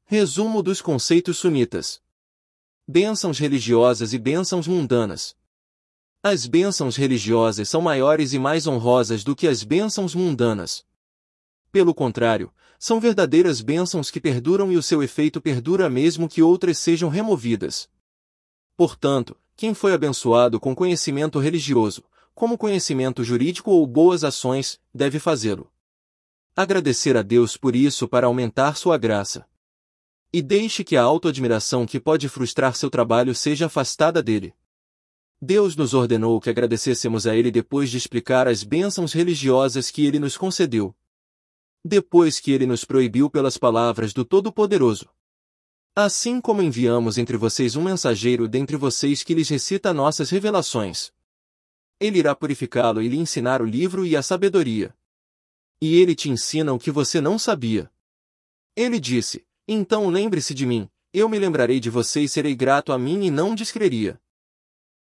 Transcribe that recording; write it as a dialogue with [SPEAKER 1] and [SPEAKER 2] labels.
[SPEAKER 1] Resumo dos conceitos sunitas. Bênçãos religiosas e bênçãos mundanas. As bênçãos religiosas são maiores e mais honrosas do que as bênçãos mundanas. Pelo contrário, são verdadeiras bênçãos que perduram e o seu efeito perdura mesmo que outras sejam removidas. Portanto, quem foi abençoado com conhecimento religioso, como conhecimento jurídico ou boas ações, deve fazê-lo. Agradecer a Deus por isso para aumentar sua graça. E deixe que a autoadmiração que pode frustrar seu trabalho seja afastada dele. Deus nos ordenou que agradecêssemos a Ele depois de explicar as bênçãos religiosas que Ele nos concedeu. Depois que Ele nos proibiu pelas palavras do Todo-Poderoso. Assim como enviamos entre vocês um mensageiro dentre vocês que lhes recita nossas revelações. Ele irá purificá-lo e lhe ensinar o livro e a sabedoria. E ele te ensina o que você não sabia. Ele disse, então lembre-se de mim, eu me lembrarei de você e serei grato a mim e não descreria.